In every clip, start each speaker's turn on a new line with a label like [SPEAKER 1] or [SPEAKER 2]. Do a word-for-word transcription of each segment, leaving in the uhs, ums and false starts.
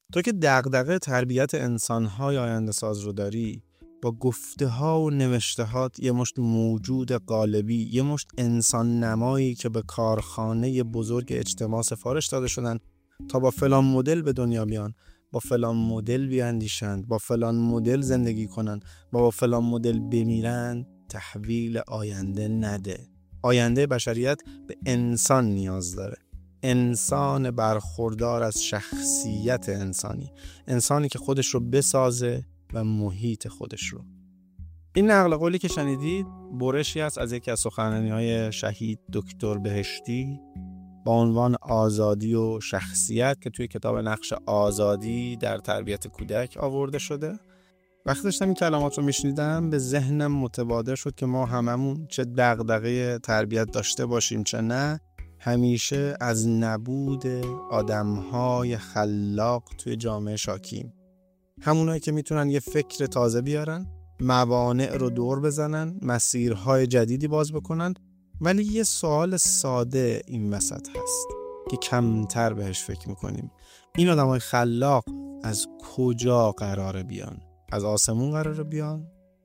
[SPEAKER 1] تو که دغدغه تربیت انسان‌های آینده ساز رو داری، با گفته ها و نوشتهات یه مشت موجود قالبی، یه مشت انسان نمایی که به کارخانه بزرگ اجتماع سفارش داده شدن تا با فلان مدل به دنیا بیان، با فلان مدل بیاندیشند، با فلان مدل زندگی کنن، با, با فلان مدل بمیرن، تحویل آینده نده. آینده بشریت به انسان نیاز داره، انسان برخوردار از شخصیت انسانی، انسانی که خودش رو بسازه و محیط خودش رو. این نقل قولی که شنیدید برشی است از یکی از سخنرانی‌های شهید دکتر بهشتی با عنوان آزادی و شخصیت که توی کتاب نقش آزادی در تربیت کودک آورده شده. وقتی داشتم این کلمات رو میشنیدم به ذهنم متبادر شد که ما هممون چه دغدغه تربیت داشته باشیم چه نه، همیشه از نبود آدم‌های خلاق توی جامعه شاکیم. همونایی که میتونن یه فکر تازه بیارن، موانع رو دور بزنن، مسیرهای جدیدی باز بکنن. ولی یه سوال ساده این وسط هست که کمتر بهش فکر میکنیم. این آدمای خلاق از کجا قراره بیان؟ از آسمون قراره بیان؟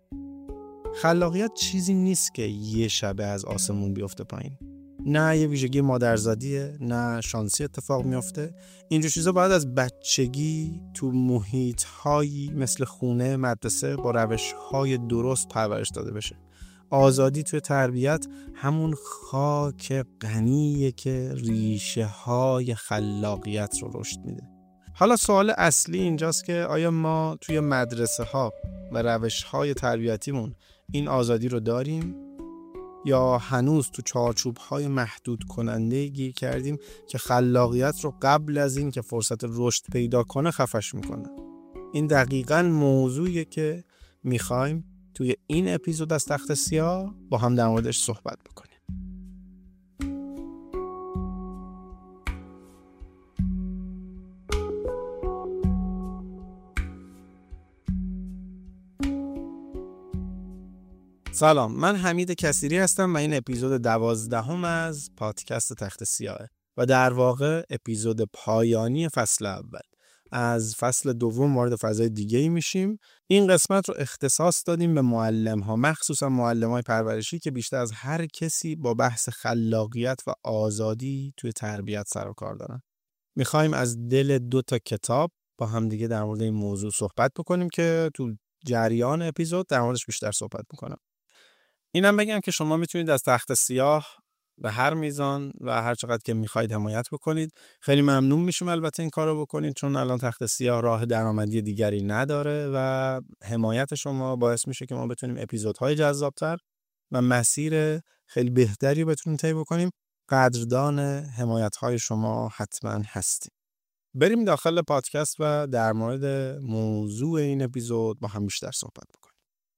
[SPEAKER 1] خلاقیت چیزی نیست که یه شبه از آسمون بیفته پایین. نه یه ویژگی مادرزادیه، نه شانسی اتفاق میفته. اینجور چیزا باید از بچگی تو محیط‌هایی مثل خونه، مدرسه با روش‌های درست پرورش داده بشه. آزادی توی تربیت همون خاک غنیه که ریشه های خلاقیت رو رشد میده. حالا سوال اصلی اینجاست که آیا ما توی مدرسه ها و روش های تربیتیمون این آزادی رو داریم یا هنوز تو چارچوب های محدود کننده گیر کردیم که خلاقیت رو قبل از این که فرصت رشد پیدا کنه خفش میکنه؟ این دقیقاً موضوعیه که میخوایم توی این اپیزود از تخت سیاه با هم در موردش صحبت بکنیم. سلام، من حمید کثیری هستم و این اپیزود دوازدهم از پادکست تخت سیاهه و در واقع اپیزود پایانی فصل اول. از فصل دوم وارد فضای دیگه‌ای میشیم. این قسمت رو اختصاص دادیم به معلم‌ها، مخصوصا معلم‌های پرورشی که بیشتر از هر کسی با بحث خلاقیت و آزادی توی تربیت سر و کار دارن. می‌خوایم از دل دو تا کتاب با هم دیگه در مورد این موضوع صحبت بکنیم که تو جریان اپیزود در موردش بیشتر صحبت می‌کنم. اینم بگم که شما میتونید از تخت سیاه به هر میزان و هر چقدر که میخواید حمایت بکنید. خیلی ممنون میشم البته این کارو بکنید، چون الان تخت سیاه راه درآمدی دیگری نداره و حمایت شما باعث میشه که ما بتونیم اپیزودهای جذابتر و مسیر خیلی بهتری بتونیم طی بکنیم. قدردان حمایت‌های شما حتما هستیم. بریم داخل پادکست و در مورد موضوع این اپیزود با هم بیشتر صحبت بکنیم.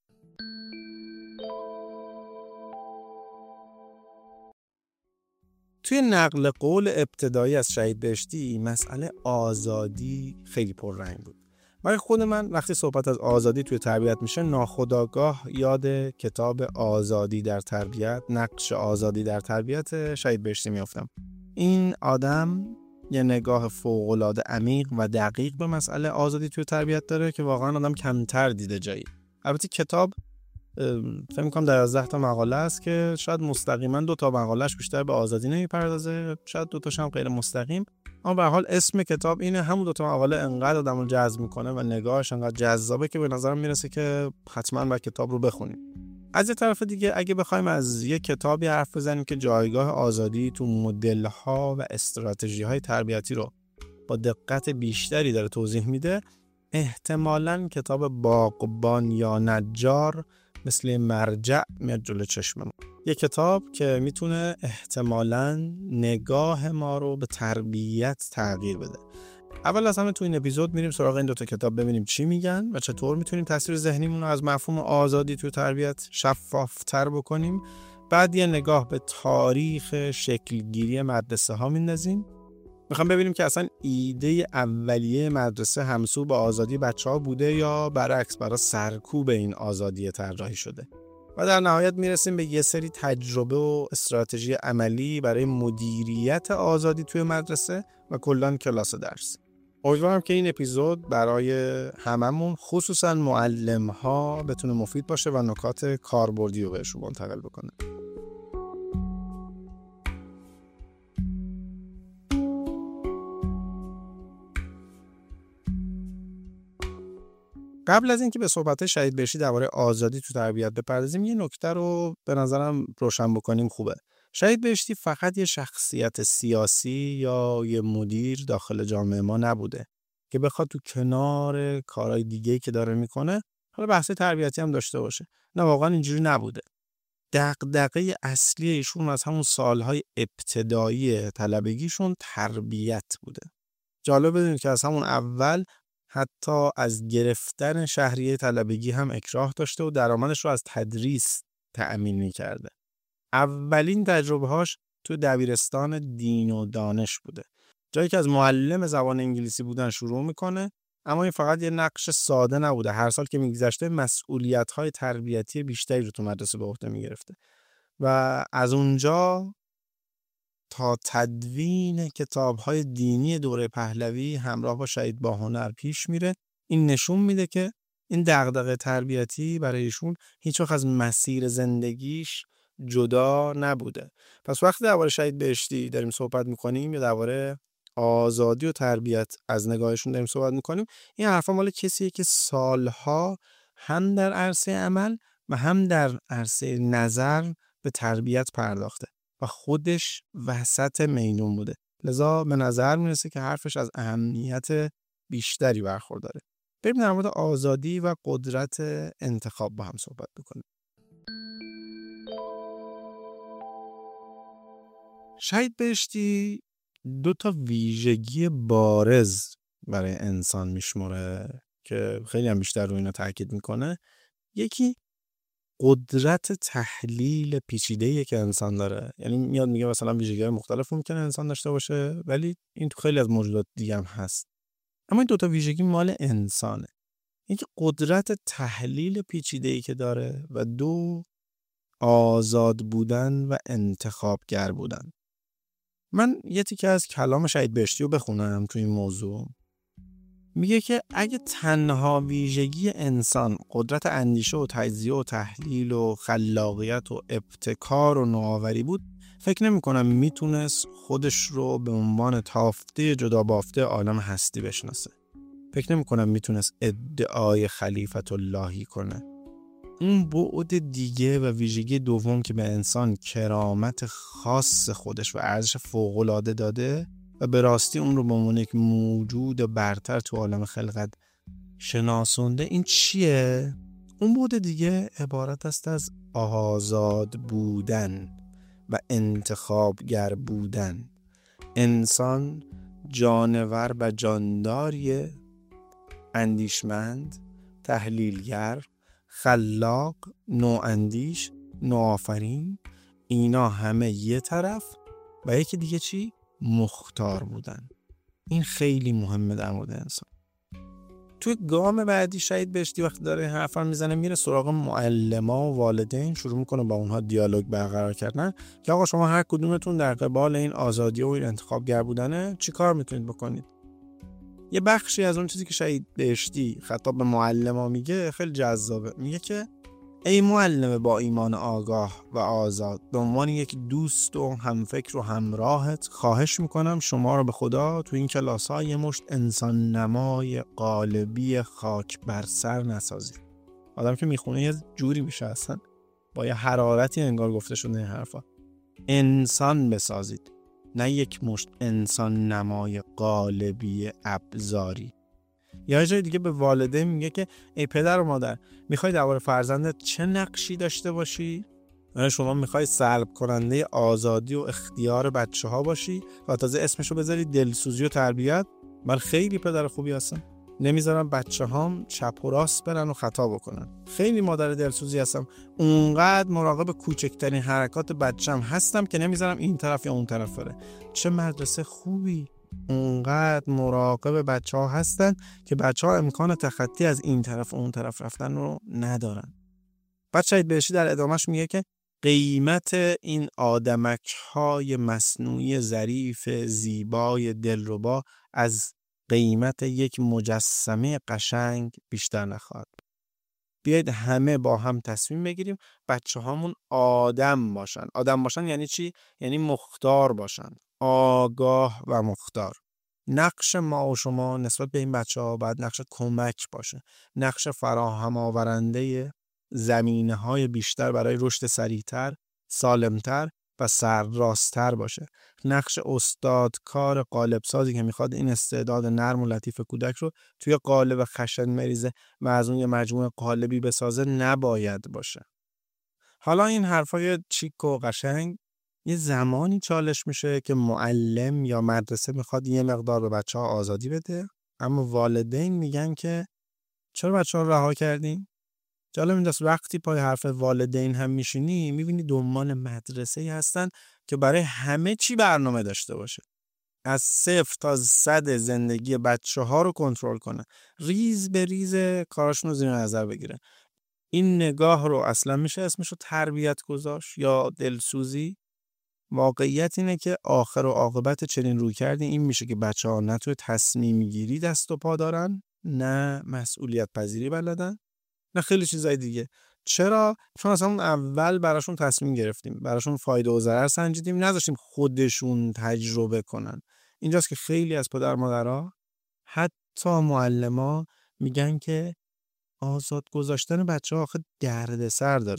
[SPEAKER 1] توی نقل قول ابتدایی از شهید بهشتی مسئله آزادی خیلی پررنگ بود. برای خود من وقتی صحبت از آزادی توی تربیت میشه ناخودآگاه یاد کتاب آزادی در تربیت، نقش آزادی در تربیت شهید بهشتی میافتم. این آدم یه نگاه فوق‌العاده عمیق و دقیق به مسئله آزادی توی تربیت داره که واقعا آدم کمتر دیده جایی. البته کتاب فکر می‌کنم دوازده تا مقاله است که شاید مستقیما دو تا مقالهش بیشتر به آزادی نمیپردازه، شاید دو تاش هم غیر مستقیم، اما به هر حال اسم کتاب اینه. همون دو تا مقاله انقدر آدمو جذب میکنه و نگاهش انقدر جذابه که به نظرم میرسه که حتما باید کتاب رو بخونیم. از یه طرف دیگه اگه بخوایم از یه کتابی حرف بزنیم که جایگاه آزادی تو مدل‌ها و استراتژی‌های تربیتی رو با دقت بیشتری داره توضیح میده، احتمالاً کتاب باغبان یا نجار مثل مرجع میاد جلو چشممون. یه کتاب که میتونه احتمالاً نگاه ما رو به تربیت تغییر بده. اول از همه تو این اپیزود میریم سراغ این دوتا کتاب ببینیم چی میگن و چطور میتونیم تاثیر ذهنیمون رو از مفهوم آزادی تو تربیت شفافتر بکنیم. بعد یه نگاه به تاریخ شکلگیری مدرسه ها میندازیم. میخوام ببینیم که اصلا ایده اولیه مدرسه همسو با آزادی بچه‌ها بوده یا برعکس برای سرکوب این آزادی طراحی شده. و در نهایت میرسیم به یه سری تجربه و استراتژی عملی برای مدیریت آزادی توی مدرسه و کلاً کلاس درس. امیدوارم که این اپیزود برای هممون خصوصا معلم ها بتونه مفید باشه و نکات کاربردی رو بهشون منتقل بکنه. قبل از اینکه به صحبت شهید بهشتی درباره آزادی تو تربیت بپردازیم، یه نکته رو به نظرم روشن بکنیم خوبه. شهید بهشتی فقط یه شخصیت سیاسی یا یه مدیر داخل جامعه ما نبوده که بخواد تو کنار کارهای دیگه‌ای که داره میکنه حالا بحث تربیتی هم داشته باشه. نه، واقعا اینجوری نبوده. دغدغه اصلی ایشون از همون سالهای ابتدایی طلبگیشون تربیت بوده. جالب بدونید که از همون اول حتی از گرفتن شهریه طلبگی هم اکراه داشته و درآمدش رو از تدریس تأمین می‌کرده. اولین تجربه‌هاش تو دبیرستان دین و دانش بوده. جایی که از معلم زبان انگلیسی بودن شروع میکنه، اما این فقط یه نقش ساده نبوده. هر سال که میگذشته مسئولیت‌های تربیتی بیشتری رو تو مدرسه به عهده میگرفته و از اونجا تا تدوین کتاب‌های دینی دوره پهلوی همراه با شهید باهنر پیش میره. این نشون میده که این دغدغه تربیتی برای ایشون هیچ وقت از مسیر زندگیش جدا نبوده. پس وقتی درباره شهید بهشتی داریم صحبت میکنیم یا درباره آزادی و تربیت از نگاهشون داریم صحبت میکنیم، این حرفا مال کسیه که سالها هم در عرصه عمل و هم در عرصه نظر به تربیت پرداخته و خودش وسط میدون بوده. لذا به نظر میرسه که حرفش از اهمیت بیشتری برخورداره. بریم در مورد آزادی و قدرت انتخاب با هم صحبت بکنیم. شهید بهشتی دو تا ویژگی بارز برای انسان میشمره که خیلی هم بیشتر رو اینا تاکید میکنه. یکی قدرت تحلیل پیچیده‌ای که انسان داره. یعنی میاد میگه مثلا ویژگی‌های مختلف ممکنه انسان داشته باشه، ولی این تو خیلی از موجودات دیگه هم هست. اما این دوتا ویژگی مال انسانه. یکی قدرت تحلیل پیچیده‌ای که داره و دو آزاد بودن و انتخابگر بودن. من یه تیکه از کلام شهید بهشتی رو بخونم تو این موضوع. میگه که اگه تنها ویژگی انسان قدرت اندیشه و تجزیه و تحلیل و خلاقیت و ابتکار و نوآوری بود، فکر نمی کنم میتونست خودش رو به عنوان تافته جدا بافته عالم هستی بشناسه. فکر نمی کنم میتونست ادعای خلیفت اللهی کنه. اون بعد دیگه و ویژگی دوم که به انسان کرامت خاص خودش و ارزش فوق‌العاده داده و به راستی اون رو به عنوان یک موجود برتر تو عالم خلقت شناسونده، این چیه؟ اون بعد دیگه عبارت است از آزاد بودن و انتخابگر بودن. انسان جانور و جانداریه، اندیشمند، تحلیلگر، خلاق، نواندیش، نوآفرین. اینا همه یه طرف و یکی دیگه چی؟ مختار بودن. این خیلی مهمه در مورد انسان. توی گام بعدی شهید بهشتی وقتی داره حرفا میزنه میره سراغ معلما و والدین، شروع میکنه با اونها دیالوگ برقرار کردن که آقا شما هر کدومتون در قبال این آزادی و این انتخابگر بودنه چی کار میتونید بکنید. یه بخشی از اون چیزی که شهید بهشتی خطاب به معلما میگه خیلی جذابه. میگه که ای معلم با ایمان آگاه و آزاد، به عنوان یک دوست و همفکر و همراهت خواهش میکنم شما رو به خدا تو این کلاس ها یه مشت انسان نمای قالبی خاک بر سر نسازید. آدم که میخونه یه جوری میشه اصلا، با یه حرارتی انگار گفته شده این حرفا. انسان بسازید، نه یک مشت انسان نمای قالبی ابزاری. یا جای دیگه به والدین میگه که ای پدر و مادر، میخوای درباره فرزندت چه نقشی داشته باشی؟ یعنی شما میخوای سلب کننده آزادی و اختیار بچه ها باشی و تازه اسمشو بذاری دلسوزی و تربیت؟ من خیلی پدر خوبی هستم، نمیذارم بچه هام چپ و راست برن و خطا بکنن. خیلی مادر دلسوزی هستم، اونقدر مراقب کوچکترین حرکات بچه‌م هستم که نمیذارم این طرف یا اون طرف بره. چه مدرسه خوبی، اونقدر مراقب بچه ها هستن که بچه ها امکان تخطی از این طرف و اون طرف رفتن رو ندارن. بعد شهید بهشتی در ادامهش میگه که قیمت این آدمک های مصنوعی ظریف زیبای دلربا از قیمت یک مجسمه قشنگ بیشتر نخواهد. بیایید همه با هم تصمیم بگیریم بچه هامون آدم باشن. آدم باشن یعنی چی؟ یعنی مختار باشن، آگاه و مختار. نقش ما و شما نسبت به این بچه ها باید نقش کمک باشه، نقش فراهم آورنده زمینه های بیشتر برای رشد سریعتر، سالمتر و سرراست‌تر باشه. نقش استادکار قالب سازی که میخواد این استعداد نرم و لطیف کودک رو توی قالب خشن مریزه و از اون یه مجموعه قالبی بسازه نباید باشه. حالا این حرفای چیک و قشنگ یه زمانی چالش میشه که معلم یا مدرسه میخواد یه مقدار به بچه ها آزادی بده، اما والدین میگن که چرا بچه ها رو رها کردین؟ جالب اینجاست وقتی پای حرف والدین هم میشینی میبینی دنبال مدرسه‌ای هستن که برای همه چی برنامه داشته باشه، از صفر تا صد زندگی بچه ها رو کنترل کنه، ریز به ریز کاراشون رو زیر نظر بگیره. این نگاه رو اصلا میشه اسمش رو تربیت گذاشت یا دلسوزی؟ واقعیت اینه که آخر و عاقبت چنین روی کردی این میشه که بچه ها نه توی تصمیم گیری دست و پا دارن، نه مسئولیت پذیری بلدن، نه خیلی چیزای دیگه. چرا؟ چون اصلا اون اول براشون تصمیم گرفتیم، براشون فایده و ضرر سنجیدیم، نذاشتیم خودشون تجربه کنن. اینجاست که خیلی از پدر مادرها، حتی معلما، میگن که آزاد گذاشتن بچه ها آخه دردسر داره.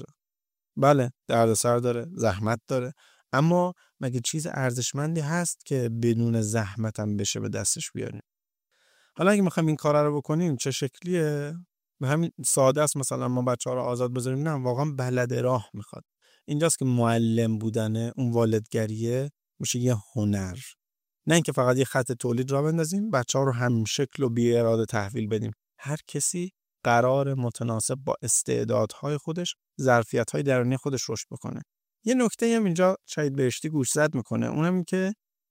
[SPEAKER 1] بله دردسر داره، زحمت داره، اما مگه چیز ارزشمندی هست که بدون زحمت هم بشه به دستش بیاریم؟ حالا اگه میخوایم این کارا رو بکنیم چه شکلیه؟ به همین ساده است مثلا ما بچه‌ها رو آزاد بذاریم؟ نه، واقعا بلد راه میخواد. اینجاست که معلم بودنه، اون والدگریه میشه یه هنر. نه اینکه فقط یه خط تولید را بندازیم بچه‌ها رو هم شکل و بی اراده تحویل بدیم. هر کسی قرار متناسب با استعدادهای خودش، ظرفیت‌های درونی خودش رشد بکنه. یه نکته هم اینجا شاید بهشتی گوشزد میکنه، اونم این که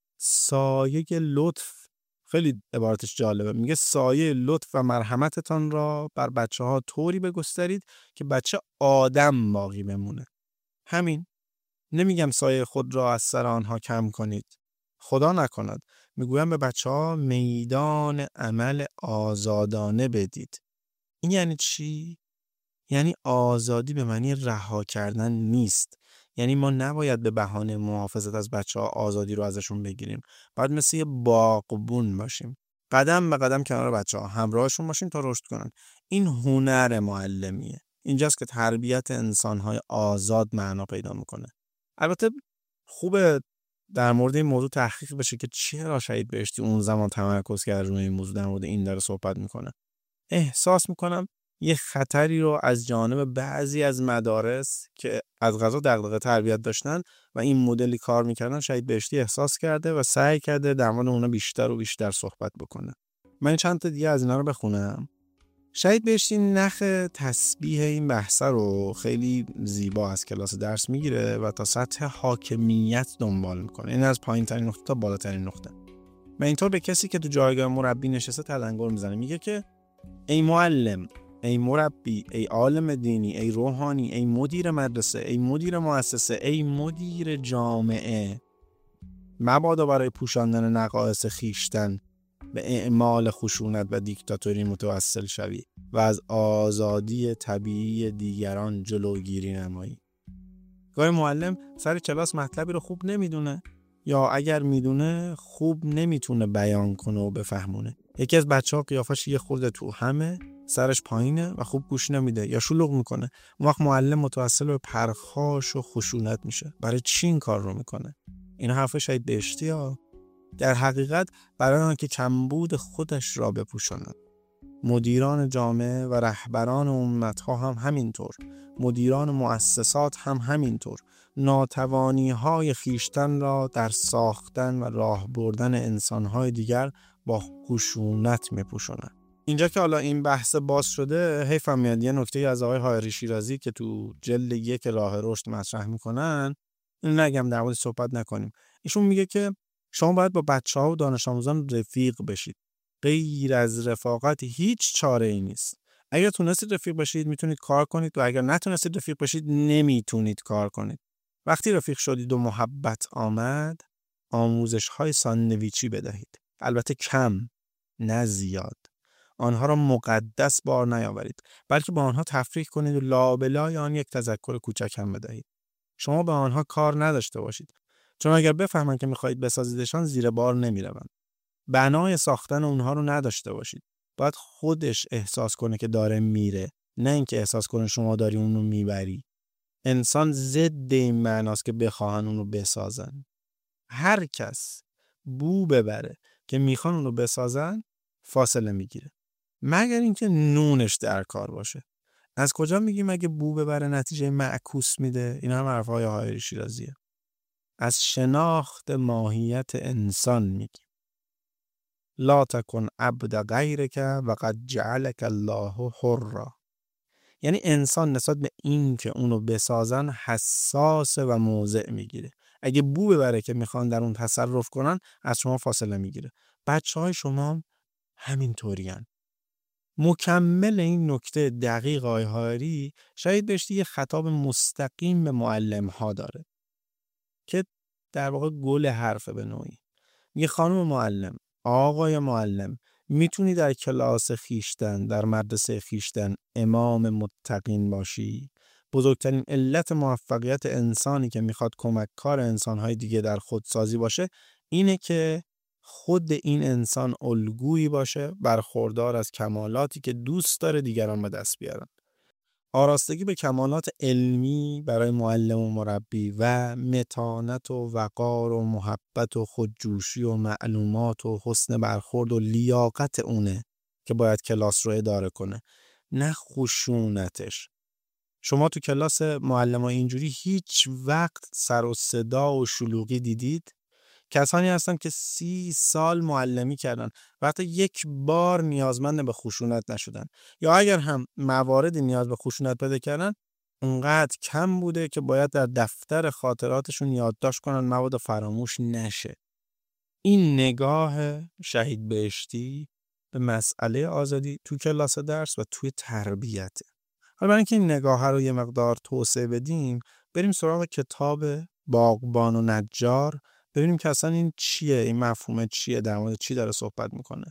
[SPEAKER 1] سایه لطف، خیلی عبارتش جالبه، میگه سایه لطف و مرحمتتان را بر بچه ها طوری بگسترید که بچه آدم باقی بمونه. همین. نمیگم سایه خود را از سر آنها کم کنید، خدا نکند. میگویم به بچه ها میدان عمل آزادانه بدید. این یعنی چی؟ یعنی آزادی به معنی رها کردن نیست. یعنی ما نباید به بهانه محافظت از بچه ها آزادی رو ازشون بگیریم. باید مثل یه باغبون باشیم، قدم به قدم کنار بچه ها همراهشون باشیم تا رشد کنن. این هنر معلمیه. اینجاست که تربیت انسان‌های آزاد معنا پیدا میکنه. البته خوبه در مورد این موضوع تحقیق بشه که چرا شهید بهشتی اون زمان تمرکز کرد روی این موضوع، در مورد این داره صحبت میکنه. احساس میکنم یه خطری رو از جانب بعضی از مدارس که از قضا دغدغه تربیت داشتن و این مدلی کار میکردن شهید بهشتی احساس کرده و سعی کرده در مورد اونا بیشتر و بیشتر صحبت بکنه. من چند تا دیگه از اینا رو بخونم. شهید بهشتی نخ تسبیح این بحثه رو خیلی زیبا از کلاس درس میگیره و تا سطح حاکمیت دنبال میکنه. این از پایین ترین نقطه تا بالاترین نقطه. و اینطور به کسی که تو جایگاه مربی نشسته تلنگر میزنه، میگه که ای معلم، ای مربی، ای عالم دینی، ای روحانی، ای مدیر مدرسه، ای مدیر مؤسسه، ای مدیر جامعه، مبادا برای پوشاندن نقائص خیشتن به اعمال خشونت و دیکتاتوری متوسل شوی و از آزادی طبیعی دیگران جلوگیری نمایی. گاهی معلم سر کلاس مطلبی رو خوب نمیدونه، یا اگر میدونه خوب نمیتونه بیان کنه و بفهمونه. یکی از بچه‌ها قیافش یه خورده تو همه، سرش پایینه و خوب گوش نمیده یا شلوغ میکنه. اون وقت معلم متوسل به پرخاش و خشونت میشه. برای چی این کار رو میکنه؟ این حرف شاید بهشتی ها. در حقیقت برای آنکه کمبود خودش را بپوشاند. مدیران جامعه و رهبران امت‌ها هم همینطور، مدیران مؤسسات هم همینطور، ناتوانی‌های خیشتن را در ساختن و راه بردن انسان‌های دیگر با خشونت می‌پوشانند. اینجا که حالا این بحث باز شده، حیفم میاد یه نکته از آقای حائری شیرازی که تو جلد یک راه رشد مطرح میکنن این نگم در مورد صحبت نکنیم. ایشون میگه که شما باید با بچه‌ها و دانش آموزان رفیق بشید. غیر از رفاقت هیچ چاره ای نیست. اگر تونستید رفیق بشید میتونید کار کنید و اگر نتونستید رفیق بشید نمیتونید کار کنید. وقتی رفیق شدید و محبت آمد، آموزش های ساندویچی بدهید. البته کم، نه زیاد. آنها را مقدس بار نیاورید، بلکه با آنها تفریح کنید و لابلای آن یک تذکر کوچک هم بدهید. شما به آنها کار نداشته باشید، چون اگر بفهمند که می‌خواهید بسازیدشان زیر بار نمی‌روند. بنای ساختن اونها رو نداشته باشید. باید خودش احساس کنه که داره میره، نه اینکه احساس کنه شما داری اون رو میبری. انسان ضد این معناست که بخواهن اون رو بسازن. هر کس بو ببره که میخوان اون رو بسازن فاصله میگیره، مگر اینکه نونش در کار باشه. از کجا میگیم اگه بو ببره نتیجه معکوس میده؟ این هم حرفای حائری شیرازیه. از شناخت ماهیت انسان میگیم. لا تکن عبد غیرک و قد جعلک الله حرا. یعنی انسان نسبت به این که اونو بسازن حساسه و موضع میگیره. اگه بو ببره که میخوان در اون تصرف کنن از شما فاصله میگیره. بچه های شما هم همین طورین. مکمل این نکته دقیق آقای حائری شاید بهش یه خطاب مستقیم به معلم ها داره که در واقع گل حرف به نوعی. میگه خانم معلم، آقای معلم، میتونی در کلاس خیشتن، در مدرسه خیشتن امام متقین باشی؟ بزرگترین علت موفقیت انسانی که میخواد کمککار انسانهای دیگه در خودسازی باشه اینه که خود این انسان الگویی باشه برخوردار از کمالاتی که دوست داره دیگران به دست بیارن. آراستگی به کمالات علمی برای معلم و مربی و متانت و وقار و محبت و خودجوشی و معلومات و حسن برخورد و لیاقت اونه که باید کلاس رو اداره کنه، نه خشونتش. شما تو کلاس معلمای اینجوری هیچ وقت سر و صدا و شلوغی دیدید؟ کسانی هستن که سی سال معلمی کردن و حتی یک بار نیازمند به خشونت نشدن، یا اگر هم موارد نیاز به خشونت پیدا کردن اونقدر کم بوده که باید در دفتر خاطراتشون یادداشت کنن مواد فراموش نشه. این نگاه شهید بهشتی به مسئله آزادی تو کلاس درس و توی تربیته. حالا برای اینکه این نگاه رو یه مقدار توسعه بدیم بریم سراغ کتاب باغبان و نجار، ببینیم که اصلا این چیه، این مفهوم چیه، در مورد چی داره صحبت میکنه.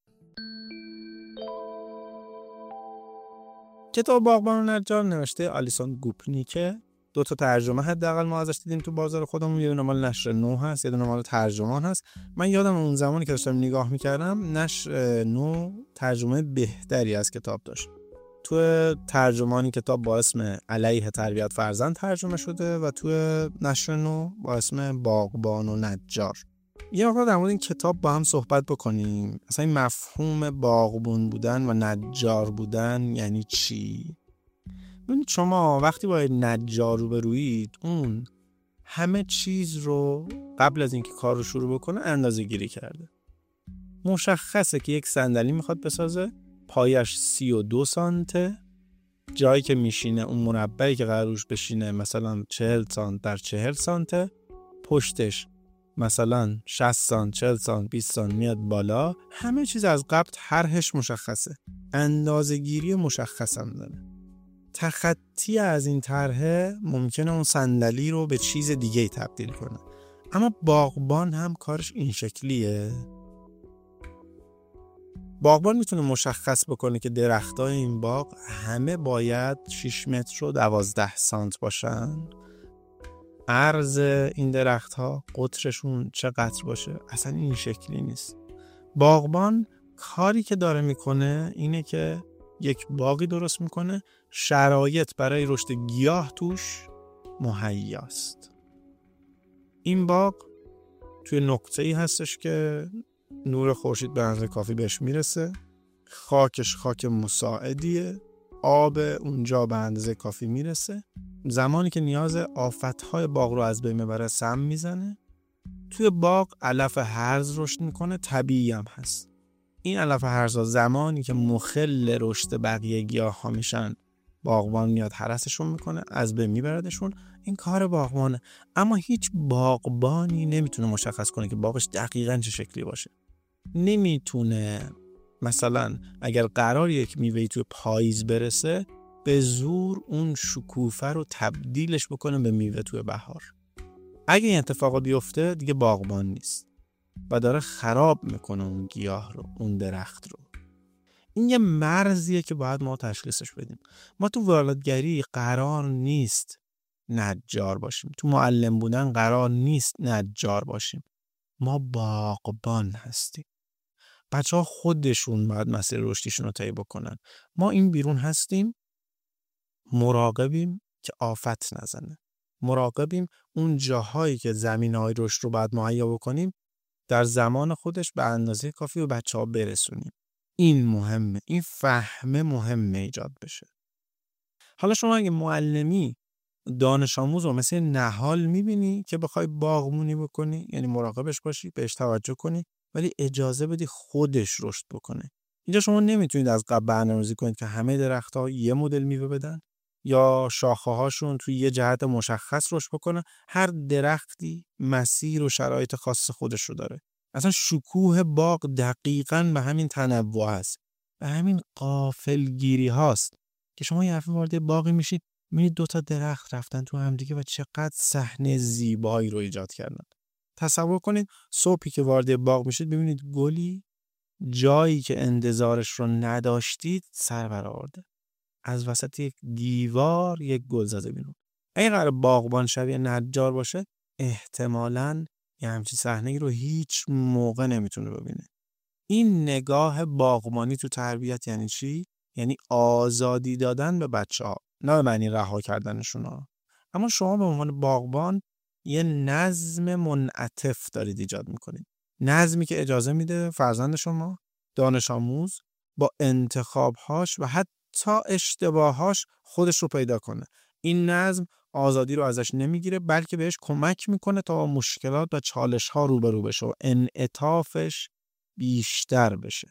[SPEAKER 1] کتاب باغبان و نجار نوشته آلیسون گوپنیکه. دو تا ترجمه حداقل ما ازش دیدیم تو بازار خودمون، یه دونه مال نشر نو هست، یه دونه مال ترجمان هست. من یادم اون زمانی که داشتم نگاه میکردم نشر نو ترجمه بهتری از کتاب داشت. تو ترجمانی کتاب با اسم علیه تربیت فرزند ترجمه شده و تو نشر نو با اسم باغبان و نجار. یه وقت در مورد این کتاب با هم صحبت بکنیم. اصلا این مفهوم باغبون بودن و نجار بودن یعنی چی؟ ببینید شما وقتی با نجار روبرویید اون همه چیز رو قبل از اینکه کار رو شروع بکنه اندازه گیری کرده. مشخصه که یک صندلی میخواد بسازه، پایش سی و دو سانته، جایی که میشینه اون مربعی که قرار روش بشینه مثلا چهل سانت در چهل سانته، پشتش مثلا شصت سانت، چهل سانت، بیست سانت میاد بالا. همه چیز از قبل طرحش مشخصه، اندازه گیری مشخص هم داره. تخطی از این طرحه ممکنه اون صندلی رو به چیز دیگه تبدیل کنه. اما باغبان هم کارش این شکلیه. باغبان میتونه مشخص بکنه که درختای این باغ همه باید شش متر و دوازده سانت باشن، عرض این درختها قطرشون چقدر باشه. اصلا این شکلی نیست. باغبان کاری که داره میکنه اینه که یک باغی درست میکنه، شرایط برای رشد گیاه توش مهیاست. این باغ توی نقطه‌ای هستش که نور خورشید به اندازه کافی بهش میرسه، خاکش خاک مساعدیه، آب اونجا به اندازه کافی میرسه. زمانی که نیاز آفتهای باغ رو از بین میبره سم میزنه. توی باغ علف هرز رشد میکنه، طبیعی هم هست. این علف هرزها زمانی که مخل رشد بقیه گیاه ها میشن باغبان میاد هرسشون میکنه، از بین میبردشون. این کار باغبانه. اما هیچ باغبانی نمیتونه مشخص کنه که باغش دقیقاً چه شکلی باشه. نمیتونه مثلا اگر قرار یک میوهی توی پاییز برسه به زور اون شکوفه رو تبدیلش بکنه به میوه توی بهار. اگه این اتفاق بیفته دیگه باغبان نیست. و داره خراب میکنه اون گیاه رو، اون درخت رو. این یه مرزیه که باید ما تشخیصش بدیم. ما تو ولادگری قرار نیست نجار باشیم، تو معلم بودن قرار نیست نجار باشیم. ما باغبان هستیم. بچه ها خودشون باید مسیر رشدیشون رو طی بکنن. ما این بیرون هستیم، مراقبیم که آفت نزنه. مراقبیم اون جاهایی که زمینه‌های رشد رو باید مهیا بکنیم در زمان خودش به اندازه کافی به بچه ها برسونیم. این مهمه. این فهمه مهمه ایجاد بشه. حالا شما اگه معلمی دانش آموز رو مثل نهال میبینی که بخوای باغبونی بکنی، یعنی مراقبش باشی، بهش توجه کنی، ولی اجازه بدی خودش رشد بکنه. اینجا شما نمیتونید از قبل برنامه‌ریزی کنید که همه درخت‌ها یه مدل میوه بدن یا شاخه‌هاشون توی یه جهت مشخص رشد بکنه. هر درختی مسیر و شرایط خاص خودش رو داره. اصلا شکوه باغ دقیقاً به همین تنوع است. به همین غافلگیری هاست که شما یه دفعه وارد باغی میشید، می‌بینید دو تا درخت رفتن تو هم دیگه و چقدر صحنه زیبایی رو ایجاد کردن. تصور کنید صبحی که وارد باغ میشید ببینید گلی جایی که انتظارش رو نداشتید سر برآورده. از وسط یک دیوار یک گل زده بیرون. اگه قرار باغبان شبیه نجار باشه، احتمالاً یه همچین صحنه‌ای رو هیچ موقع نمیتونه ببینه. این نگاه باغبانی تو تربیت یعنی چی؟ یعنی آزادی دادن به بچه‌ها، نه به معنی رها کردنشون ها. اما شما به عنوان باغبان یه نظم منعطف دارید ایجاد میکنید. نظمی که اجازه میده فرزند شما دانش آموز با انتخابهاش و حتی اشتباهاش خودش رو پیدا کنه. این نظم آزادی رو ازش نمیگیره، بلکه بهش کمک میکنه تا با مشکلات و چالش ها روبرو بشه و انعطافش بیشتر بشه.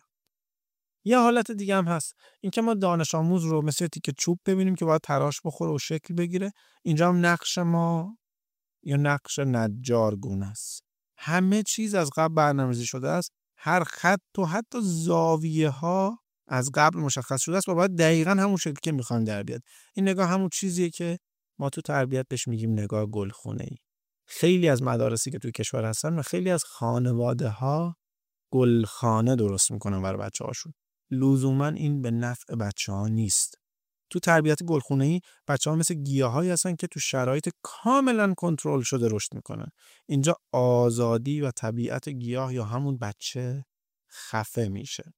[SPEAKER 1] یه حالت دیگه هم هست، این که ما دانش آموز رو مثل تیکه چوب ببینیم که باید تراش بخوره و شکل بگیره. اینجا هم نقش ما یا نقش نجارگونه است. همه چیز از قبل برنامه‌ریزی شده است. هر خط و حتی زاویه ها از قبل مشخص شده است و باید دقیقاً همون شکلی که میخوایم در بیاد. این نگاه همون چیزیه که ما تو تربیت بهش میگیم نگاه گلخونه‌ای. خیلی از مدارسی که توی کشور هستن و خیلی از خانواده‌ها گلخانه درست میکنن برای بچه‌هاشون. لزوما این به نفع بچه‌ها نیست. تو تربیت گلخونه‌ای بچه‌ها مثل گیاهایی هستن که تو شرایط کاملا کنترل شده رشد میکنن. اینجا آزادی و طبیعت گیاه یا همون بچه خفه میشه.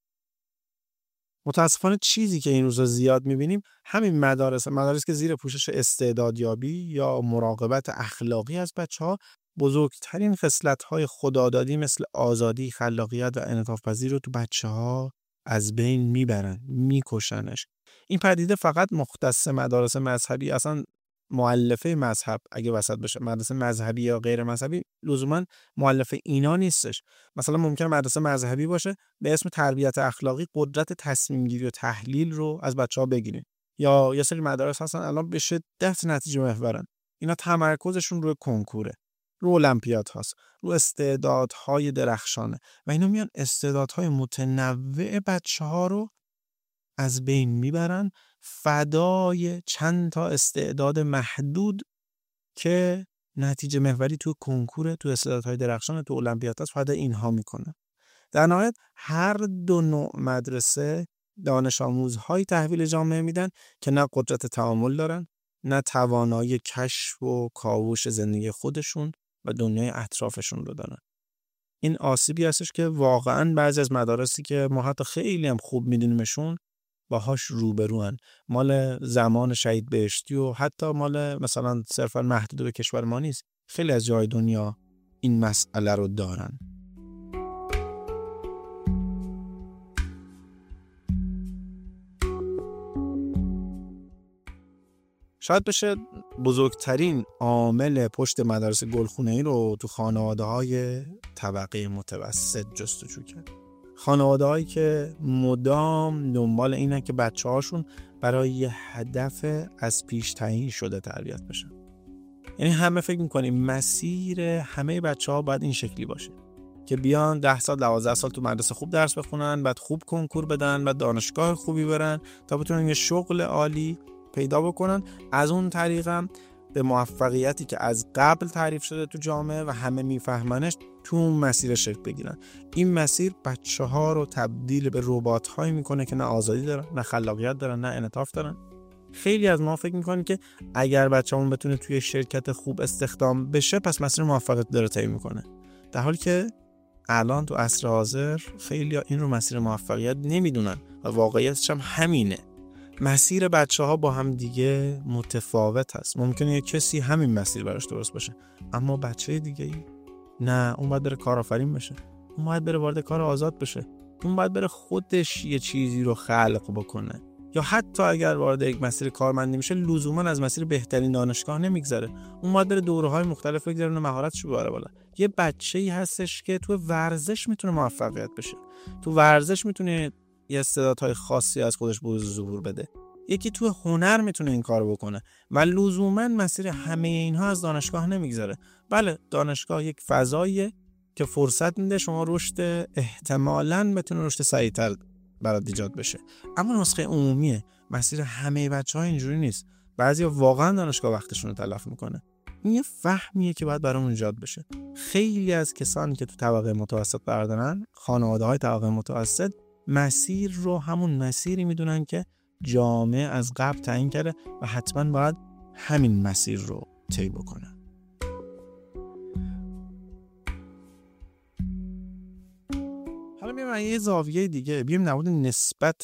[SPEAKER 1] متاسفانه چیزی که این روزا زیاد میبینیم همین مدارس مدارس که زیر پوشش استعدادیابی یا مراقبت اخلاقی از بچه‌ها بزرگترین خصلت‌های خدادادی مثل آزادی، خلاقیت و انعطاف پذیری رو تو بچه‌ها از بین میبرن، میکشنش. این پدیده فقط مختص مدارس مذهبی، اصلا مؤلفه مذهب اگه وسط بشه مدرسه مذهبی یا غیر مذهبی لزوما مؤلفه اینا نیستش. مثلا ممکنه مدرسه مذهبی باشه به اسم تربیت اخلاقی قدرت تصمیم گیری و تحلیل رو از بچه‌ها بگیریم، یا یه سری مدارس هستن الان به شدت نتیجه محورن. اینا تمرکزشون روی کنکوره، رو المپیاد هاست، رو استعدادهای درخشانه و اینا میان استعدادهای متنوع بچه‌ها رو از بین میبرن فدای چند تا استعداد محدود که نتیجه محوری تو کنکور، تو استعدادهای درخشان، تو المپیاد هست، فدای اینها میکنه. در نهایت هر دو نوع مدرسه دانش آموزهای تحویل جامعه میدن که نه قدرت تعامل دارن، نه توانایی کشف و کاوش زندگی خودشون و دنیای اطرافشون رو دارن. این آسیبی هستش که واقعاً بعضی از مدارسی که ما حتی خیلی هم خوب میدونیمشون باهاش روبروان، مال زمان شهید بهشتی و حتی مال مثلا صرفاً محدود به کشور ما نیست، خیلی از جای دنیا این مسئله رو دارن. شاید بشه بزرگترین عامل پشت مدارس گلخونه‌ای رو تو خانواده‌های طبقه متوسط جستجو کرد. خانواده‌هایی که مدام دنبال اینن که بچه‌هاشون برای یه هدف از پیش تعیین شده تربیت بشن. یعنی همه فکر می‌کنیم مسیر همه بچه‌ها باید این شکلی باشه که بیان ده سال دوازده سال تو مدرسه خوب درس بخونن، بعد خوب کنکور بدن، بعد دانشگاه خوبی برن تا بتونن یه شغل عالی پیدا بکنن. از اون طریق هم به موفقیتی که از قبل تعریف شده تو جامعه و همه میفهمنش تو اون مسیر شکل بگیرن. این مسیر بچه‌ها رو تبدیل به ربات‌هایی میکنه که نه آزادی دارن، نه خلاقیت دارن، نه انعطاف دارن. خیلی از ما فکر میکنیم که اگر بچه‌مون بتونه توی شرکت خوب استخدام بشه پس مسیر موفقیت داره طی میکنه، در حالی که الان تو عصر حاضر خیلی ها این رو مسیر موفقیت نمیدونن و واقعیتش هم همینه. مسیر بچه ها با هم دیگه متفاوت هست. ممکنه یک کسی همین مسیر براش درست باشه اما بچه دیگه ای نه، اون باید بره کارآفرین بشه، اون باید بره وارد کار آزاد بشه، اون باید بره خودش یه چیزی رو خلق بکنه. یا حتی اگر وارد یک مسیر کارمندی میشه لزوما از مسیر بهترین دانشگاه نمیگذره، اون باید بره دوره‌های مختلف بگذرونه مهارتشو ببره بالا. یه بچه‌ای هستش که تو ورزش میتونه موفقیت بشه، تو ورزش میتونه یه استعدادهای خاصی از خودش بروز ظهور بده. یکی تو هنر میتونه این کارو بکنه و لزوما مسیر همه اینها از دانشگاه نمیگذره. بله دانشگاه یک فضاییه که فرصت میده شما رشد احتمالاً بتونه رشد سریع‌تر برات ایجاد بشه، اما نسخه عمومیه. مسیر همه بچه‌ها اینجوری نیست. بعضیا واقعا دانشگاه وقتشون رو تلف میکنه. این یه فهمیه که باید برامون ایجاد بشه. خیلی از کسانی که تو طبقه متوسط قرار دارن، خانواده‌های طبقه متوسط، مسیر رو همون مسیری میدونن که جامعه از قبل تعیین کرده و حتما باید همین مسیر رو طی بکنن. حالا بیایم یه زاویه دیگه، بیایم نمود نسبت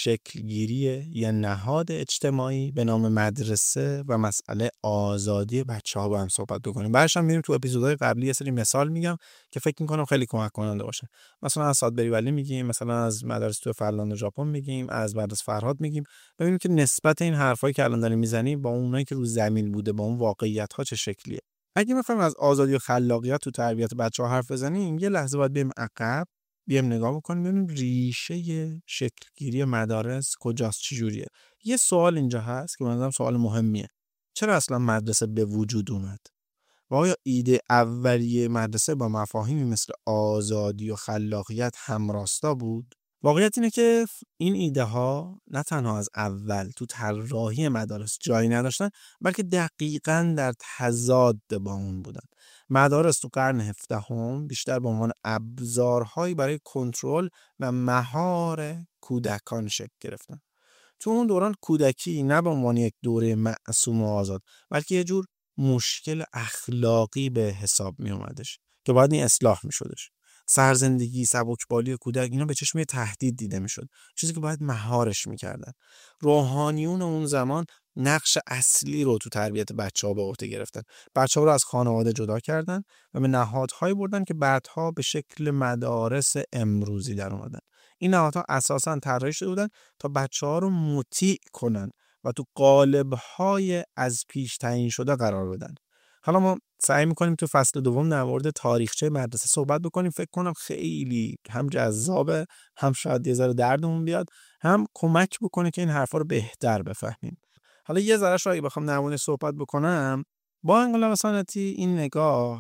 [SPEAKER 1] شکلگیری یا نهاد اجتماعی به نام مدرسه و مسئله آزادی بچه‌ها با هم صحبت بکنیم. بعدش هم میریم تو اپیزودهای قبلی یه سری مثال میگم که فکر میکنم خیلی کمک کننده باشه. مثلا از سادبری ولی میگیم، مثلا از مدارس تو فنلاند و ژاپن میگیم، از مدرسه فرهاد میگیم. ببینیم که نسبت این حرفایی که الان داریم میزنیم با اونایی که رو زمین بوده، با اون واقعیت‌ها چه شکلیه. اگه مثلا از آزادی و خلاقیت تو تربیت بچه‌ها حرف بزنیم، یه لحظه باید بریم عقب، بیایم نگاه بکنیم ببینیم ریشه شکلگیری مدارس کجاست، چجوریه. یه سوال اینجا هست که من نظرم سوال مهمیه. چرا اصلا مدرسه به وجود اومد؟ و آیا ایده اولیه مدرسه با مفاهیمی مثل آزادی و خلاقیت همراستا بود؟ واقعیت اینه که این ایده ها نه تنها از اول تو طراحی مدارس جایی نداشتن، بلکه دقیقاً در تضاد با اون بودن. مدارس تو قرن هفدهم بیشتر به عنوان ابزارهایی برای کنترل و مهار کودکان شکل گرفتن. تو اون دوران کودکی نه به عنوان یک دوره معصوم و آزاد، بلکه یه جور مشکل اخلاقی به حساب می اومدش که باید این اصلاح می شدش. سرزندگی، سبکبالی کودک، اینا به چشم تهدید دیده می شد، چیزی که باید مهارش می کردن. روحانیون اون زمان نقش اصلی رو تو تربیت بچه‌ها به عهده گرفتن. بچه‌ها رو از خانواده جدا کردن و به نهادهایی بردن که بعدها به شکل مدارس امروزی در اومدن. این نهادها اساساً طراحی شده بودن تا بچه‌ها رو مطیع کنن و تو قالب‌های از پیش تعیین شده قرار بدن. حالا ما سعی می‌کنیم تو فصل دوم در مورد تاریخچه مدرسه صحبت بکنیم. فکر کنم خیلی هم جذابه، هم شاید یه ذره دردمون بیاد، هم کمک بکنه که این حرفا رو بهتر بفهمیم. حالا یه ذره شاید بخوام در مورد صحبت بکنم، با انقلاب صنعتی این نگاه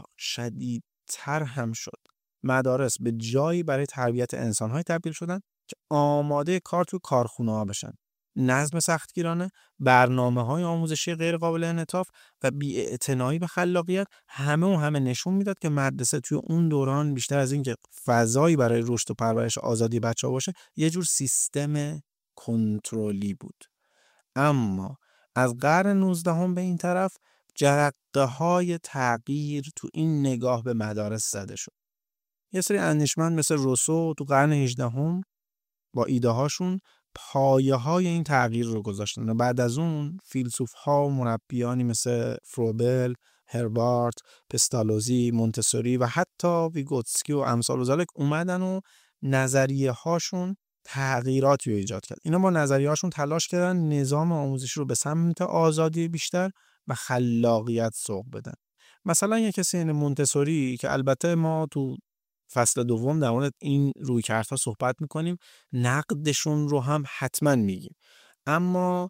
[SPEAKER 1] شدیدتر هم شد. مدارس به جایی برای تربیت انسان‌های تبدیل شدن که آماده کار تو کارخونه‌ها بشن. نظم سختگیرانه، برنامه‌های آموزشی غیر قابل انعطاف و بی‌اعتنایی به خلاقیت، همه و همه نشون میداد که مدرسه توی اون دوران بیشتر از این که فضایی برای رشد و پرورش آزادی بچه‌ها باشه، یه جور سیستم کنترلی بود. اما از قرن نوزدهم به این طرف جرقه‌های تغییر تو این نگاه به مدارس زده شد. یه سری اندیشمند مثل روسو تو قرن هجدهم با ایده هاشون پایه های این تغییر رو گذاشتن و بعد از اون فیلسوف ها و مربیانی مثل فروبل، هربارت، پستالوزی، مونتسوری و حتی ویگوتسکی و امثال ذالک اومدن و نظریه هاشون تغییراتی رو ایجاد کرد. اینا با نظریه هاشون تلاش کردن نظام آموزشی رو به سمت آزادی بیشتر و خلاقیت سوق بدن. مثلا یک کسی این مونتسوری که البته ما تو فصل دوم در مورد این رویکردها صحبت میکنیم، نقدشون رو هم حتما میگیم، اما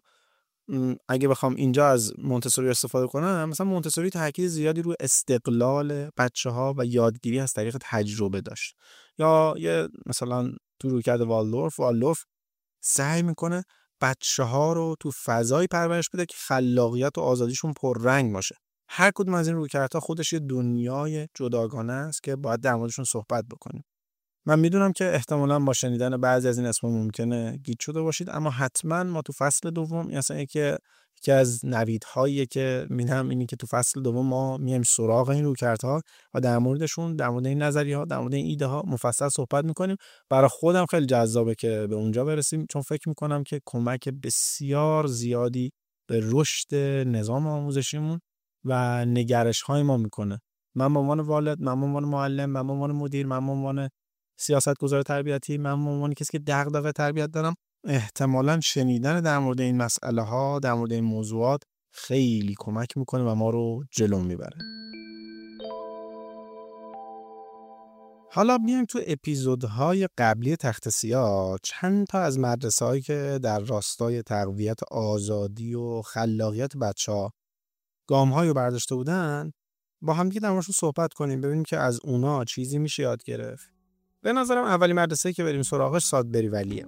[SPEAKER 1] اگه بخوام اینجا از مونتسوری استفاده کنم، مثلا مونتسوری تاکید زیادی روی استقلال بچه‌ها و یادگیری از طریق تجربه داشت. یا یه مثلا تو رویکرد والدورف، والدورف سعی میکنه بچه‌ها رو تو فضایی پرورش بده که خلاقیت و آزادیشون پررنگ باشه. هر کدوم از این رویکردها خودش یه دنیای جداگانه است که باید در موردشون صحبت بکنیم. من میدونم که احتمالاً با شنیدن بعضی از این اسما ممکنه گیج شده باشید، اما حتما ما تو فصل دوم اصلا یکی یکی از نویدهایی که میدم اینی که تو فصل دوم ما میایم سراغ این رویکردها و در موردشون، در مورد این نظریه‌ها، در مورد این ایده ها مفصل صحبت میکنیم. برای خودم خیلی جذابه که به اونجا برسیم، چون فکر میکنم که کمک بسیار زیادی به رشد نظام آموزشیمون و نگرش های ما میکنه. من به عنوان والد، من به عنوان معلم، من به عنوان مدیر، من به عنوان سیاستگزار تربیتی، من به عنوان کسی که دغدغه تربیت دارم، احتمالاً شنیدن در مورد این مسئله ها، در مورد این موضوعات خیلی کمک میکنه و ما رو جلو میبره. حالا میایم تو اپیزودهای قبلی تخت سیاه چند تا از مدرسه‌هایی که در راستای تقویت آزادی و خلاقیت بچه‌ها گام‌هایی رو برداشته بودن با هم دیگه در موردشون صحبت کنیم، ببینیم که از اونا چیزی میشه یاد گرفت. به نظرم اولی مدرسه‌ای که بریم سراغش سادبری ولیه.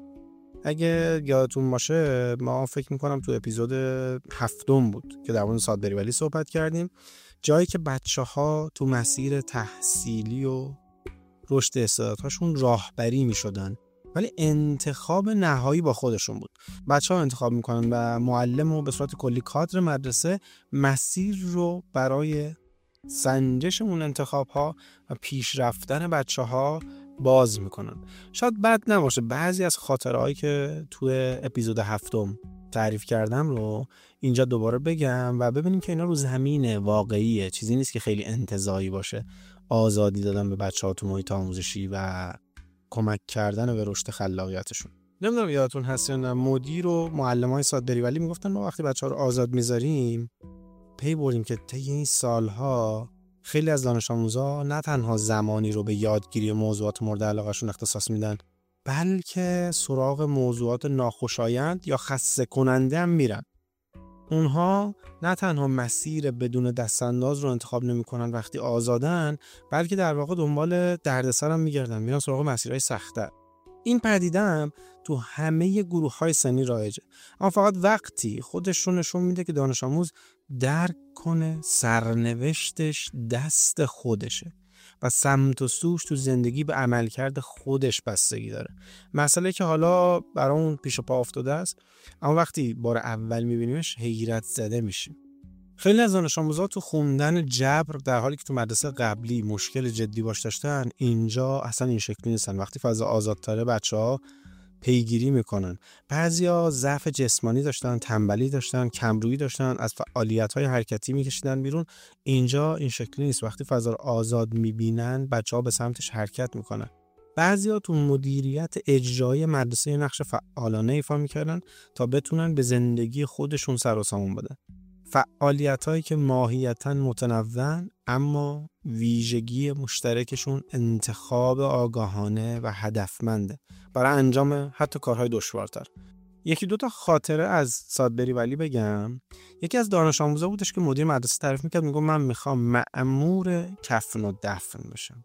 [SPEAKER 1] اگه یادتون باشه ما فکر میکنم تو اپیزود هفتم بود که در مورد سادبری ولی صحبت کردیم، جایی که بچه‌ها تو مسیر تحصیلی و رشد استعدادهاشون راهبری میشدن، ولی انتخاب نهایی با خودشون بود. بچه‌ها انتخاب میکنن و معلم و به صورت کلی کادر مدرسه مسیر رو برای سنجش اون انتخاب‌ها و پیشرفتن بچه‌ها باز میکنن. شاید بد نباشه بعضی از خاطرهایی که تو اپیزود هفتم تعریف کردم رو اینجا دوباره بگم و ببینیم که اینا رو زمین واقعیه، چیزی نیست که خیلی انتزاعی باشه. آزادی دادن به بچه‌ها تو محیط آموزشی و کمک کردن به رشد خلاقیتشون. نمیدونم یادتون هست یا نه، مدیر و معلمای سادبری ولی میگفتن ما وقتی بچه‌ها رو آزاد میذاریم پی بردیم که طی این سالها خیلی از دانش آموزا نه تنها زمانی رو به یادگیری موضوعات مورد علاقهشون اختصاص میدن، بلکه سراغ موضوعات ناخوشایند یا خسته کننده هم میرن. اونها نه تنها مسیر بدون دستانداز رو انتخاب نمیکنن وقتی آزادن، بلکه در واقع دنبال دردسر هم میگردن، میرن سراغ مسیرهای سخت‌تر. این پدیده هم تو همه گروه‌های سنی رایجه، اما فقط وقتی خودش رو نشون میده که دانش آموز درک کنه سرنوشتش دست خودشه و سمت و سوش تو زندگی به عملکرد خودش بستگی داره. مسئله که حالا برامون پیش و پا افتاده است، اما وقتی بار اول میبینیمش حیرت زده میشیم. خیلی از دانش آموزا تو خوندن جبر در حالی که تو مدرسه قبلی مشکل جدی باش داشتن، اینجا اصلا این شکلی نیستن. وقتی فضا آزادتره بچه‌ها پیگیری میکنن. بعضیا ضعف جسمانی داشتن، تنبلی داشتن، کمرویی داشتن، از فعالیت‌های حرکتی میکشیدن بیرون. اینجا این شکلی نیست. وقتی فضا رو آزاد میبینن بچه‌ها به سمتش حرکت میکنن. بعضیا تو مدیریت اجرایی مدرسه نقش فعالانه ایفا میکردن تا بتونن به زندگی خودشون سر و سامون بدن. فعالیت‌هایی که ماهیتاً متنوعن اما ویژگی مشترکشون انتخاب آگاهانه و هدفمنده برای انجام حتی کارهای دشوارتر. یکی دوتا خاطره از سادبری ولی بگم. یکی از دانش آموزا بودش که مدیر مدرسه تعریف میکرد، میگم من میخوام مأمور کفن و دفن بشم.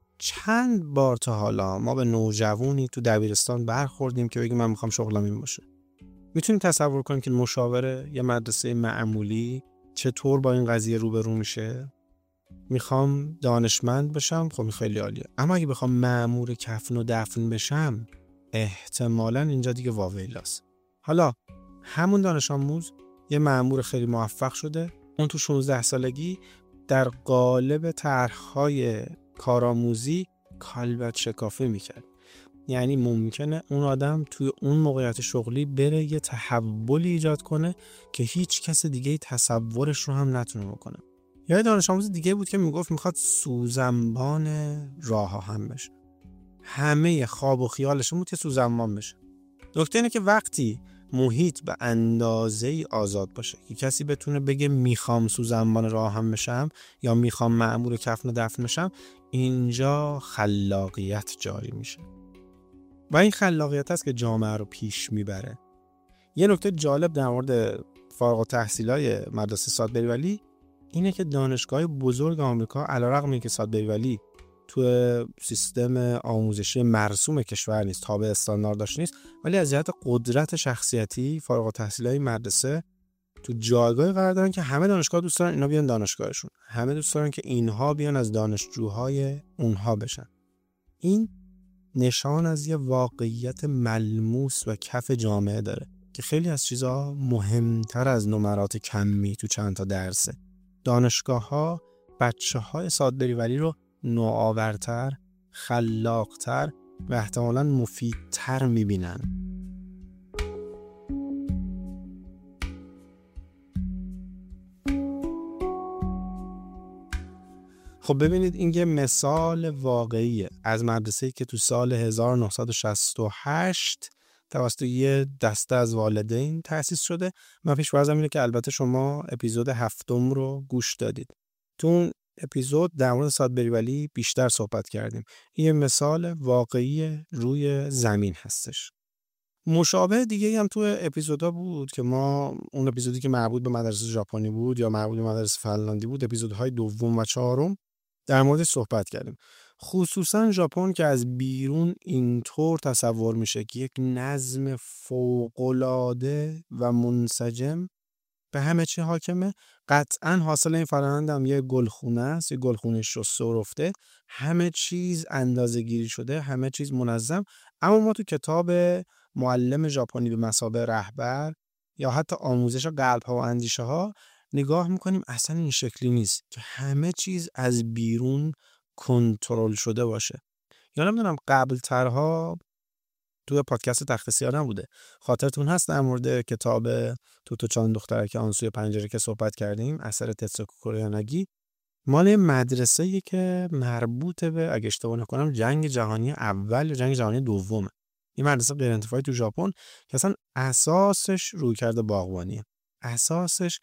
[SPEAKER 1] چند بار تا حالا ما به نوجوانی تو دبیرستان برخوردیم که بگیم من میخوام شغلم این باشه. میتونیم تصور کنیم که مشاور یه مدرسه معمولی چطور با این قضیه روبرو میشه؟ میخوام دانشمند بشم، خب خیلی عالیه، اما اگه بخوام مأمور کفن و دفن بشم احتمالاً اینجا دیگه واویلاست. حالا همون دانش آموز یه مأمور خیلی موفق شده، اون تو شانزده سالگی در قالب طرح‌های کارآموزی کالبد شکافی میکرد. یعنی ممکنه اون آدم توی اون موقعیت شغلی بره یه تحولی ایجاد کنه که هیچ کس دیگه تصورش رو هم نتونه بکنه. یا دانش آموز دیگه بود که میگفت میخواد سوزنبان راه آهن بشه. همه خواب و خیالش بود که سوزنبان بشه. نکته اینه که وقتی محیط به اندازه‌ای آزاد باشه که کسی بتونه بگه میخوام سوزنبان راه آهن بشم یا میخوام مأمور کفن و دفن بشم، اینجا خلاقیت جاری میشه. و این خلاقیت هست که جامعه رو پیش میبره. یه نکته جالب در مورد فارغ التحصیلای مدرسه سادبری ولی اینه که دانشگاه بزرگ آمریکا علیرغم اینکه سادبری ولی تو سیستم آموزشی مرسوم کشور نیست، تابع استاندارداش نیست، ولی از جهت قدرت شخصیتی فارغ التحصیلای مدرسه تو جایگاه قرار دارن که همه دانشگاه دوست دارن اینا بیان دانشگاهشون، همه دوست دارن که اینها بیان از دانشجوهای اونها بشن. این نشان از یه واقعیت ملموس و کف جامعه داره که خیلی از چیزها مهمتر از نمرات کمی تو چند تا درسه. دانشگاه‌ها بچه‌های ساده‌ریوری رو نوآورتر، خلاقتر و احتمالاً مفیدتر می‌بینن. خب ببینید این یه مثال واقعیه از مدرسه‌ای که تو سال هزار و نهصد و شصت و هشت توسط یه دسته از والدین تأسیس شده. من پیش‌فرضم اینه که البته شما اپیزود هفتم رو گوش دادید. تو اون اپیزود در مورد سادبری بیشتر صحبت کردیم. این یه مثال واقعی روی زمین هستش. مشابه دیگه هم تو اپیزودا بود که ما اون اپیزودی که مربوط به مدرسه ژاپنی بود یا مربوط به مدرسه فنلاندی بود، اپیزودهای دوم و چهارم در مورد صحبت کردیم. خصوصا ژاپن که از بیرون اینطور تصور میشه که یک نظم فوق‌العاده و منسجم به همه چی حاکمه. قطعا حاصل این فرآیند هم یه گلخونه است، یه گلخونه شسته و رفته، همه چیز اندازه گیری شده، همه چیز منظم. اما ما تو کتاب معلم ژاپنی به مثابه رهبر یا حتی آموزش قلب ها و اندیشه ها نگاه میکنیم اصلا این شکلی نیست که همه چیز از بیرون کنترل شده باشه. یا نمیدونم قبل ترها تو پادکست تخت سیاه نبوده، خاطرتون هست در مورد کتاب توتوچان دخترک آن سوی پنجره که صحبت کردیم، اثر تتسوکو کوریاناگی، مال مدرسه‌ای که مربوط به اگه اشتباه نکنم جنگ جهانی اول یا جنگ جهانی دومه. این مدرسه غیر انتفاعی تو ژاپن که اصلا اساسش رویکرد باغبانیه، اساسش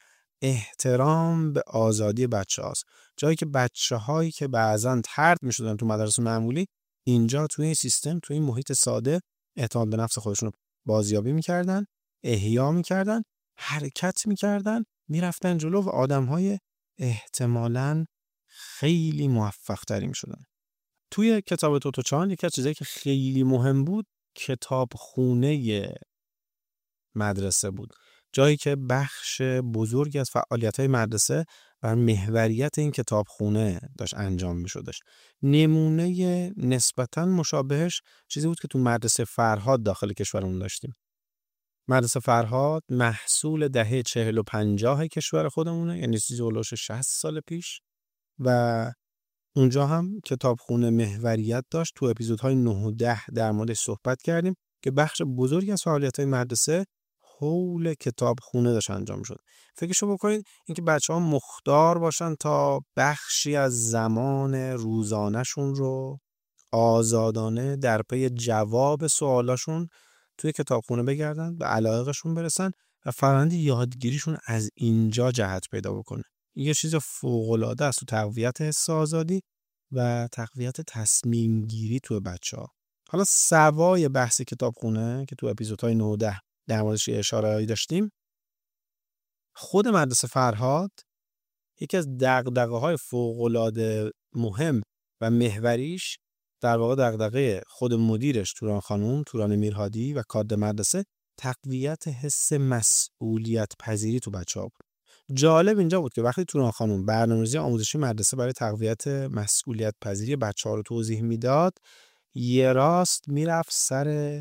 [SPEAKER 1] احترام به آزادی بچه‌هاست. جایی که بچه‌هایی که بعضن طرد می‌شدن تو مدرسه معمولی، اینجا توی این سیستم، توی این محیط ساده اعتماد به نفس خودشون رو بازیابی می‌کردن، احیا می‌کردن، حرکت می‌کردن، میرفتن جلو و آدم‌های احتمالاً خیلی موفق‌تری می‌شدن. توی کتاب توتوچان یکی از چیزایی که خیلی مهم بود کتابخونه مدرسه بود، جایی که بخش بزرگی از فعالیت‌های مدرسه بر محوریت این کتابخونه داشت انجام می‌شدش. نمونه نسبتاً مشابهش چیزی بود که تو مدرسه فرهاد داخل کشورمون داشتیم. مدرسه فرهاد محصول دهه چهل و پنجاه کشور خودمونه، یعنی چیزی اولش شصت سال پیش، و اونجا هم کتابخونه محوریت داشت. تو اپیزودهای نه و ده در موردش صحبت کردیم که بخش بزرگی از فعالیت‌های مدرسه حول کتابخونه داشت انجام شد. فکرشو بکنید اینکه بچه‌ها مختار باشن تا بخشی از زمان روزانه‌شون رو آزادانه در پی جواب سوالاشون توی کتابخونه بگردن، به علایقشون برسن و فرآیند یادگیریشون از اینجا جهت پیدا بکنه. این یه چیز فوق‌العاده است تو تقویت حس آزادی و تقویت تصمیم گیری تو بچه‌ها. حالا سوای بحث کتابخونه که تو اپیزودهای نه و ده در موردش اشاره‌ای داشتیم، خود مدرسه فرهاد یکی از دغدغه‌های فوق‌العاده مهم و محوریش در واقع دغدغه خود مدیرش توران خانم، توران میرهادی و کادر مدرسه، تقویت حس مسئولیت پذیری تو بچه‌ها بود. جالب اینجا بود که وقتی توران خانم برنامه‌ریزی آموزشی مدرسه برای تقویت مسئولیت پذیری بچه‌ها رو توضیح میداد، یه راست میرفت سر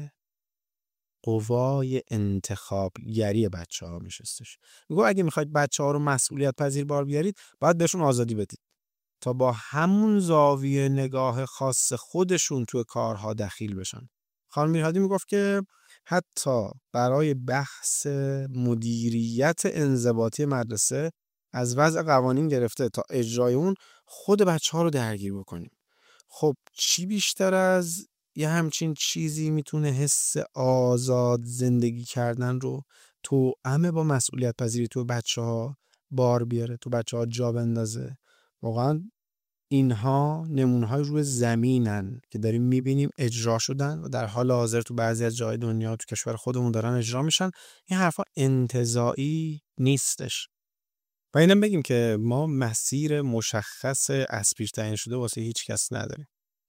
[SPEAKER 1] قوای انتخابگری بچه‌ها میشستش. میگه اگه میخواید بچه‌ها رو مسئولیت پذیر بار بیارید، باید بهشون آزادی بدید تا با همون زاویه نگاه خاص خودشون توی کارها دخیل بشن. خانم میرهادی میگفت که حتی برای بحث مدیریت انضباطی مدرسه از وضع قوانین گرفته تا اجرای اون خود بچه‌ها رو درگیر بکنیم. خب چی بیشتر از یه همچین چیزی میتونه حس آزاد زندگی کردن رو توأم با مسئولیت پذیری تو بچه‌ها بار بیاره، تو بچه‌ها جا بندازه؟ واقعا اینها نمونه‌های روی زمینن که داریم میبینیم اجرا شدن و در حال حاضر تو بعضی از جای دنیا تو کشور خودمون دارن اجرا میشن. این حرفا انتزاعی نیستش. و اینم بگیم که ما مسیر مشخص از پیش تعیین شده واسه هیچ کس نداریم.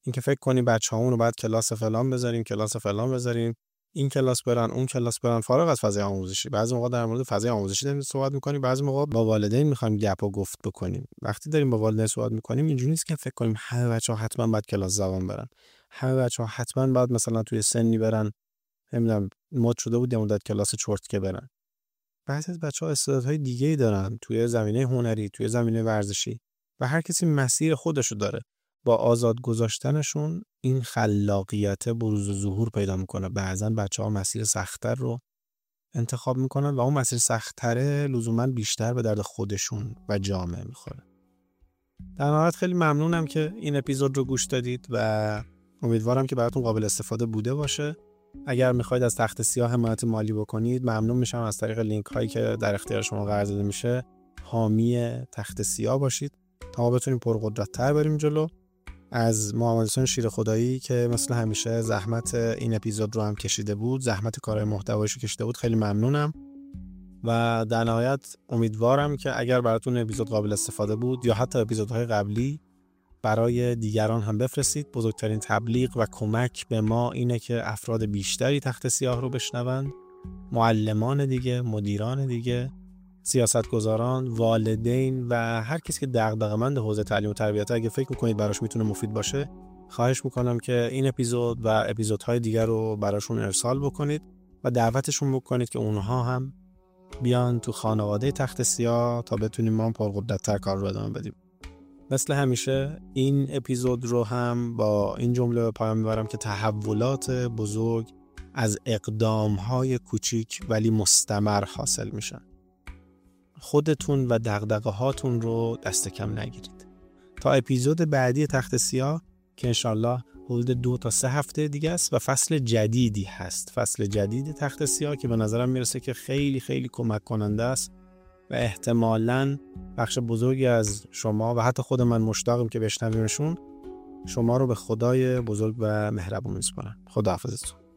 [SPEAKER 1] اینکه فکر کنی بچه‌هامون رو باید کلاس فلان بذاریم، کلاس فلان بذاریم، این کلاس برن، اون کلاس برن، فارغ از فضای آموزشی. بعضی موقع در مورد فضای آموزشی داریم صحبت می‌کنیم، بعضی موقع با والدین می‌خوایم گپ و گفت بکنیم. وقتی داریم با والدین صحبت می‌کنیم اینجوری نیست که فکر کنیم همه بچه‌ها حتما باید کلاس زبان برن. همه بچه‌ها حتما باید مثلا توی سنی برن، نمیدونم مد شده بود یه مدت کلاس چرتکه برن. بعضی از بچه‌ها استعدادهای دیگه‌ای دارن توی زمینه هنری، توی زمینه ورزشی و هر کسی مسیر خودشو داره. با آزاد گذاشتنشون این خلاقیت بروز و ظهور پیدا میکنه. بعضن بچه‌ها مسیر سخت‌تر رو انتخاب میکنن و اون مسیر سخت‌تره لزوماً بیشتر به درد خودشون و جامعه میخوره. در نهایت خیلی ممنونم که این اپیزود رو گوش دادید و امیدوارم که براتون قابل استفاده بوده باشه. اگر میخواید از تخت سیاه حمایت مالی بکنید ممنون میشم از طریق لینک هایی که در اختیار شما قرار داده میشه حامی تخت سیاه باشید تا ما بتونیم پرقدرت‌تر بریم جلو. از محمد حسین شیر خدایی که مثل همیشه زحمت این اپیزود رو هم کشیده بود، زحمت کارهای محتوایش رو کشیده بود، خیلی ممنونم و در نهایت امیدوارم که اگر براتون اپیزود قابل استفاده بود یا حتی اپیزودهای قبلی برای دیگران هم بفرستید. بزرگترین تبلیغ و کمک به ما اینه که افراد بیشتری تخت سیاه رو بشنون، معلمان دیگه، مدیران دیگه، سیاستگزاران، والدین و هر کسی که دغدغه‌مند حوزه تعلیم و تربیت اگه فکر میکنید براش میتونه مفید باشه، خواهش میکنم که این اپیزود و اپیزودهای دیگر رو براشون ارسال بکنید و دعوتشون بکنید که اونها هم بیان تو خانواده تخت سیاه تا بتونیم ما پرقدرت‌تر کار رو ادامه بدیم. مثل همیشه این اپیزود رو هم با این جمله به پایان میبرم که تحولات بزرگ از اقدام‌های کوچیک ولی مستمر حاصل میشن. خودتون و دغدغه‌هاتون رو دست کم نگیرید. تا اپیزود بعدی تخت سیاه که انشالله حدود دو تا سه هفته دیگه است و فصل جدیدی هست، فصل جدید تخت سیاه که به نظرم میرسه که خیلی خیلی کمک کننده است و احتمالاً بخش بزرگی از شما و حتی خود من مشتاقم که بشنویمشون. شما رو به خدای بزرگ و مهربون میسپارم. خداحافظتون.